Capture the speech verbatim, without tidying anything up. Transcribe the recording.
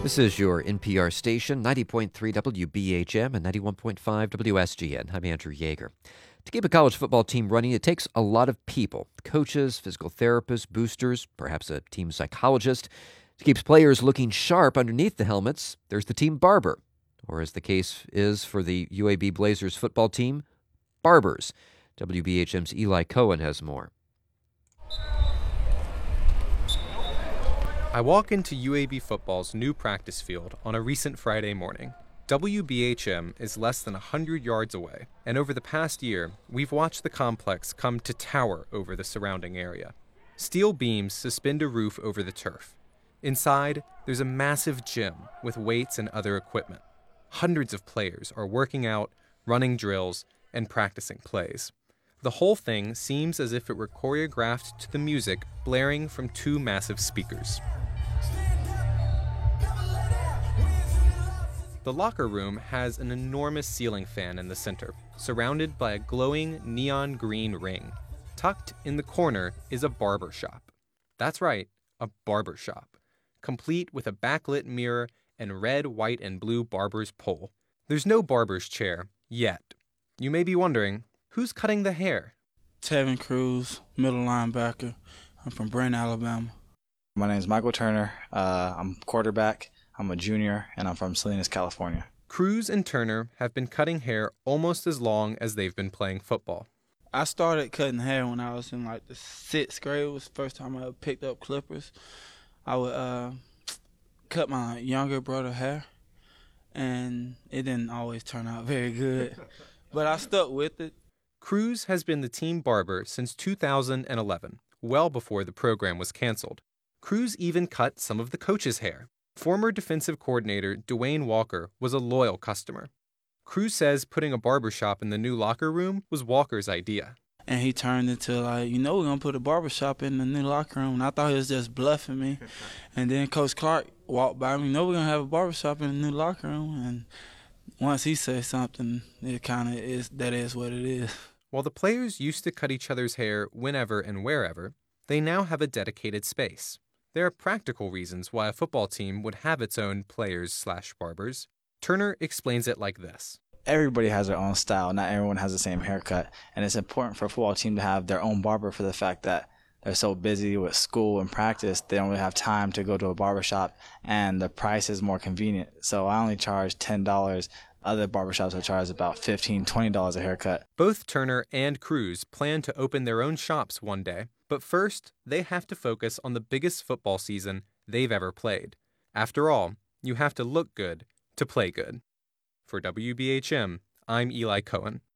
This is your N P R station, ninety point three W B H M and ninety-one point five W S G N. I'm Andrew Yeager. To keep a college football team running, it takes a lot of people. Coaches, physical therapists, boosters, perhaps a team psychologist. To keep players looking sharp underneath the helmets, there's the team barber. Or as the case is for the U A B Blazers football team, barbers. W B H M's Eli Cohen has more. I walk into U A B football's new practice field on a recent Friday morning. W B H M is less than one hundred yards away, and over the past year, we've watched the complex come to tower over the surrounding area. Steel beams suspend a roof over the turf. Inside, there's a massive gym with weights and other equipment. Hundreds of players are working out, running drills, and practicing plays. The whole thing seems as if it were choreographed to the music blaring from two massive speakers. The locker room has an enormous ceiling fan in the center, surrounded by a glowing neon green ring. Tucked in the corner is a barber shop. That's right, a barber shop, complete with a backlit mirror and red, white, and blue barber's pole. There's no barber's chair, yet. You may be wondering, who's cutting the hair? Tevin Cruz, middle linebacker. I'm from Brent, Alabama. My name is Michael Turner. Uh, I'm quarterback. I'm a junior, and I'm from Salinas, California. Cruz and Turner have been cutting hair almost as long as they've been playing football. I started cutting hair when I was in like the sixth grade. It was the first time I ever picked up clippers. I would uh, cut my younger brother hair, and it didn't always turn out very good, but I stuck with it. Cruz has been the team barber since two thousand eleven, well before the program was canceled. Cruz even cut some of the coach's hair. Former defensive coordinator Dwayne Walker was a loyal customer. Cruz says putting a barbershop in the new locker room was Walker's idea. And he turned into like, you know, we're going to put a barbershop in the new locker room. And I thought he was just bluffing me. And then Coach Clark walked by me, you know, we're going to have a barbershop in the new locker room. And once he says something, it kind of is, that is what it is. While the players used to cut each other's hair whenever and wherever, they now have a dedicated space. There are practical reasons why a football team would have its own players slash barbers. Turner explains it like this. Everybody has their own style. Not everyone has the same haircut. And it's important for a football team to have their own barber for the fact that they're so busy with school and practice, they don't really have time to go to a barbershop, and the price is more convenient. So I only charge ten dollars. Other barbershops will charge about fifteen dollars, twenty dollars a haircut. Both Turner and Cruz plan to open their own shops one day. But first, they have to focus on the biggest football season they've ever played. After all, you have to look good to play good. For W B H M, I'm Eli Cohen.